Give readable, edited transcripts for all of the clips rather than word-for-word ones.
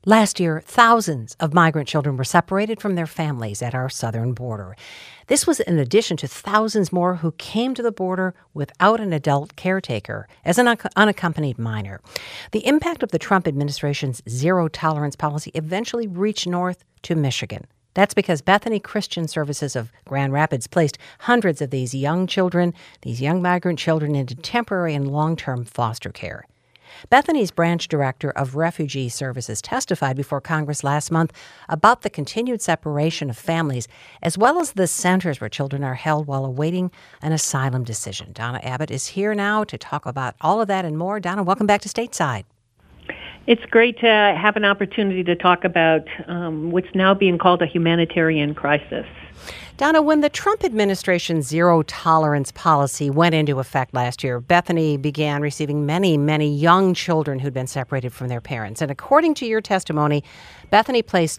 Last year, thousands of migrant children were separated from their families at our southern border. This was in addition to thousands more who came to the border without an adult caretaker as an unaccompanied minor. The impact of the Trump administration's zero-tolerance policy eventually reached north to Michigan. That's because Bethany Christian Services of Grand Rapids placed hundreds of these young migrant children, into temporary and long-term foster care. Bethany's branch director of refugee services testified before Congress last month about the continued separation of families, as well as the centers where children are held while awaiting an asylum decision. Donna Abbott is here now to talk about all of that and more. Donna, welcome back to Stateside. It's great to have an opportunity to talk about what's now being called a humanitarian crisis. Donna, when the Trump administration's zero-tolerance policy went into effect last year, Bethany began receiving many, many young children who'd been separated from their parents. And according to your testimony, Bethany placed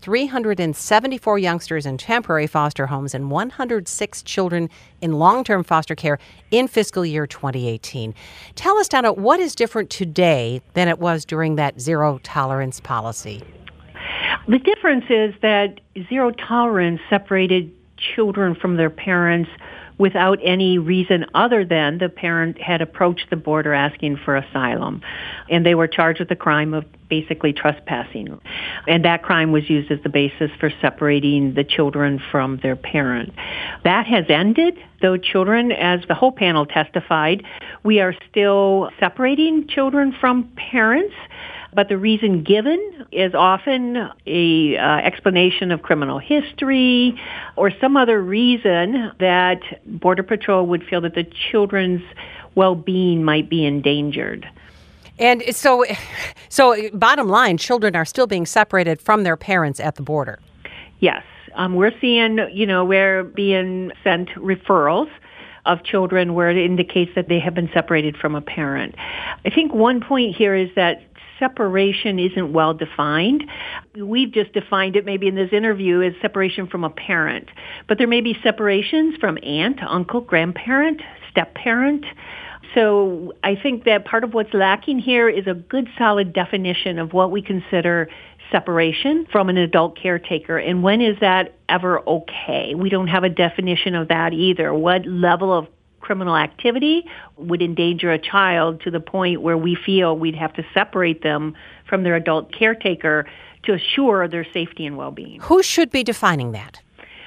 374 youngsters in temporary foster homes and 106 children in long-term foster care in fiscal year 2018. Tell us, Donna, what is different today than it was during that zero-tolerance policy? The difference is that zero tolerance separated children from their parents without any reason other than the parent had approached the border asking for asylum. And they were charged with the crime of basically trespassing. And that crime was used as the basis for separating the children from their parent. That has ended, though children, as the whole panel testified, we are still separating children from parents. But the reason given is often a explanation of criminal history or some other reason that Border Patrol would feel that the children's well-being might be endangered. And so bottom line, children are still being separated from their parents at the border. Yes. We're seeing, we're being sent referrals of children where it indicates that they have been separated from a parent. I think one point here is that separation isn't well defined. We've just defined it maybe in this interview as separation from a parent. But there may be separations from aunt, uncle, grandparent, step-parent. So I think that part of what's lacking here is a good solid definition of what we consider separation from an adult caretaker. And when is that ever okay? We don't have a definition of that either. What level of criminal activity would endanger a child to the point where we feel we'd have to separate them from their adult caretaker to assure their safety and well-being. Who should be defining that?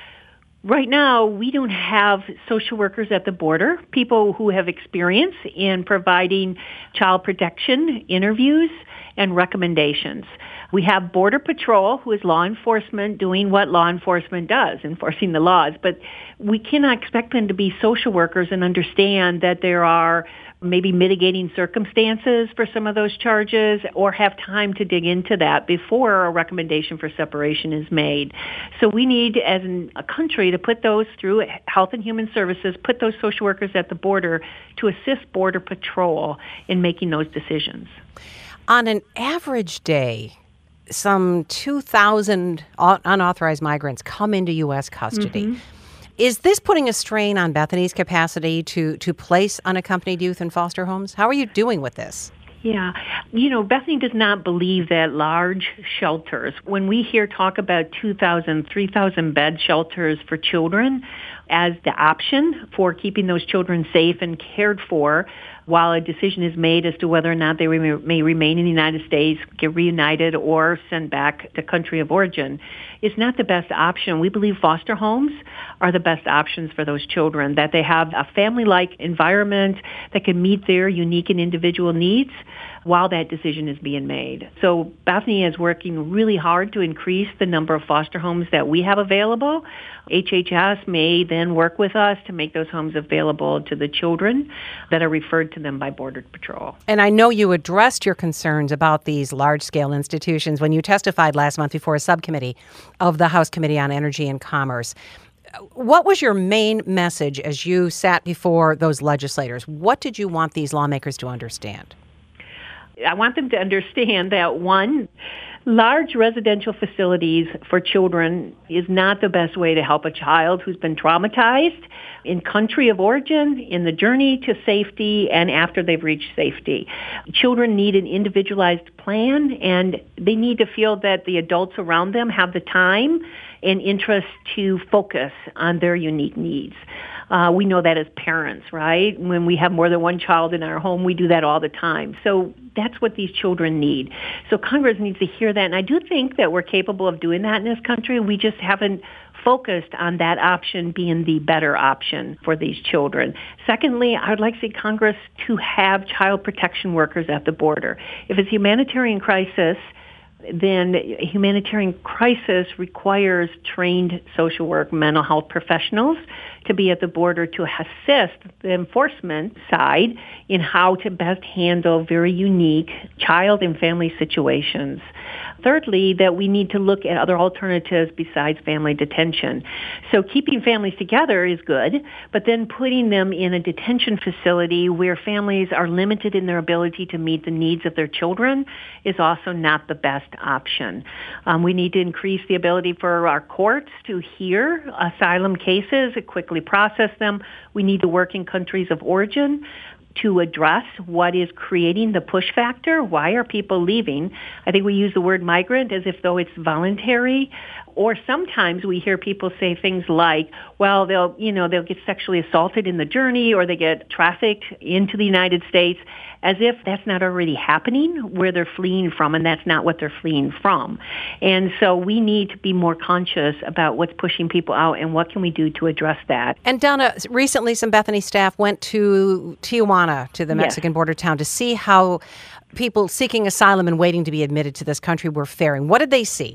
Right now, we don't have social workers at the border, people who have experience in providing child protection interviews and recommendations. We have Border Patrol, who is law enforcement doing what law enforcement does, enforcing the laws. But we cannot expect them to be social workers and understand that there are maybe mitigating circumstances for some of those charges or have time to dig into that before a recommendation for separation is made. So we need, as a country, to put those through Health and Human Services, put those social workers at the border to assist Border Patrol in making those decisions. On an average day, some 2,000 unauthorized migrants come into U.S. custody. Mm-hmm. Is this putting a strain on Bethany's capacity to place unaccompanied youth in foster homes? How are you doing with this? Yeah. Bethany does not believe that large shelters, when we hear talk about 2,000, 3,000 bed shelters for children as the option for keeping those children safe and cared for while a decision is made as to whether or not they may remain in the United States, get reunited, or sent back to country of origin, is not the best option. We believe foster homes are the best options for those children, that they have a family-like environment that can meet their unique and individual needs while that decision is being made. So Bethany is working really hard to increase the number of foster homes that we have available. HHS may then work with us to make those homes available to the children that are referred to them by Border Patrol. And I know you addressed your concerns about these large-scale institutions when you testified last month before a subcommittee of the House Committee on Energy and Commerce. What was your main message as you sat before those legislators? What did you want these lawmakers to understand? I want them to understand that, one, Large residential facilities for children is not the best way to help a child who's been traumatized in country of origin, in the journey to safety, and after they've reached safety. Children need an individualized plan, and they need to feel that the adults around them have the time and interest to focus on their unique needs. We know that as parents, right? When we have more than one child in our home, we do that all the time. So that's what these children need. So Congress needs to hear that. And I do think that we're capable of doing that in this country. We just haven't focused on that option being the better option for these children. Secondly, I would like to see Congress to have child protection workers at the border. If it's a humanitarian crisis, then a humanitarian crisis requires trained social work, mental health professionals to be at the border to assist the enforcement side in how to best handle very unique child and family situations. Thirdly, that we need to look at other alternatives besides family detention. So keeping families together is good, but then putting them in a detention facility where families are limited in their ability to meet the needs of their children is also not the best option. We need to increase the ability for our courts to hear asylum cases and quickly process them. We need to work in countries of origin to address what is creating the push factor. Why are people leaving? I think we use the word migrant as if though it's voluntary. Or sometimes we hear people say things like, well, they'll get sexually assaulted in the journey, or they get trafficked into the United States, as if that's not already happening where they're fleeing from, and that's not what they're fleeing from. And so we need to be more conscious about what's pushing people out and what can we do to address that. And Donna, recently some Bethany staff went to Tijuana, to the Mexican border town, to see how people seeking asylum and waiting to be admitted to this country were faring. What did they see?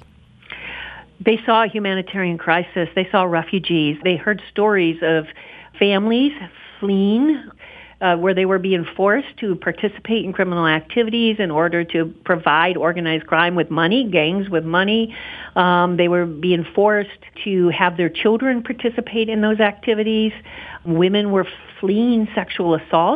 They saw a humanitarian crisis. They saw refugees. They heard stories of families fleeing where they were being forced to participate in criminal activities in order to provide organized crime with money, gangs with money. They were being forced to have their children participate in those activities. Women were fleeing sexual assault.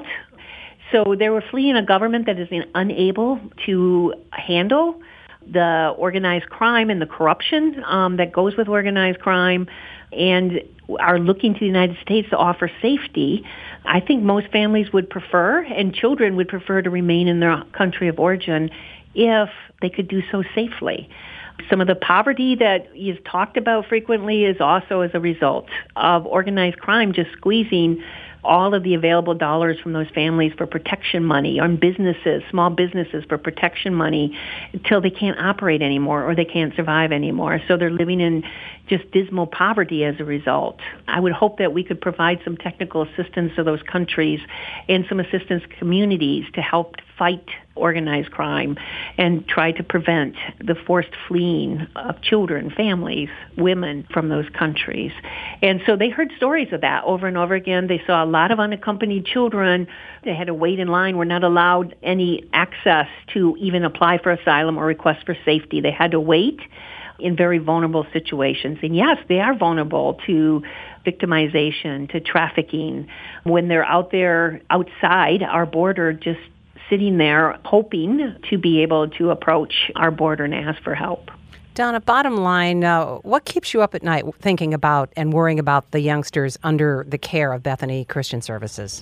So they were fleeing a government that is unable to handle the organized crime and the corruption that goes with organized crime, and are looking to the United States to offer safety. I think most families would prefer, and children would prefer, to remain in their country of origin if they could do so safely. Some of the poverty that is talked about frequently is also as a result of organized crime just squeezing all of the available dollars from those families for protection money, on businesses, small businesses for protection money, until they can't operate anymore or they can't survive anymore. So they're living in just dismal poverty as a result. I would hope that we could provide some technical assistance to those countries and some assistance to communities to help fight organized crime and try to prevent the forced fleeing of children, families, women from those countries. And so they heard stories of that over and over again. They saw a lot of unaccompanied children. They had to wait in line, were not allowed any access to even apply for asylum or request for safety. They had to wait in very vulnerable situations. And yes, they are vulnerable to victimization, to trafficking, when they're out there outside our border, just sitting there hoping to be able to approach our border and ask for help. Donna, bottom line, what keeps you up at night thinking about and worrying about the youngsters under the care of Bethany Christian Services?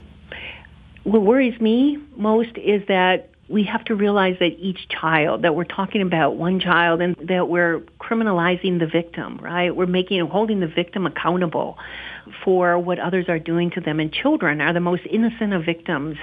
What worries me most is that we have to realize that each child, that we're talking about one child, and that we're criminalizing the victim, right? We're holding the victim accountable for what others are doing to them. And children are the most innocent of victims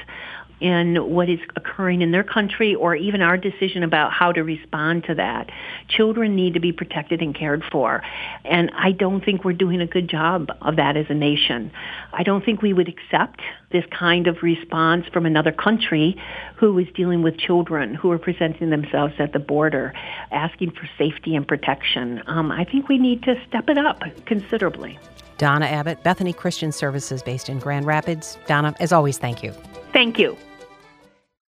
in what is occurring in their country, or even our decision about how to respond to that. Children need to be protected and cared for. And I don't think we're doing a good job of that as a nation. I don't think we would accept this kind of response from another country who is dealing with children who are presenting themselves at the border, asking for safety and protection. I think we need to step it up considerably. Donna Abbott, Bethany Christian Services, based in Grand Rapids. Donna, as always, thank you. Thank you.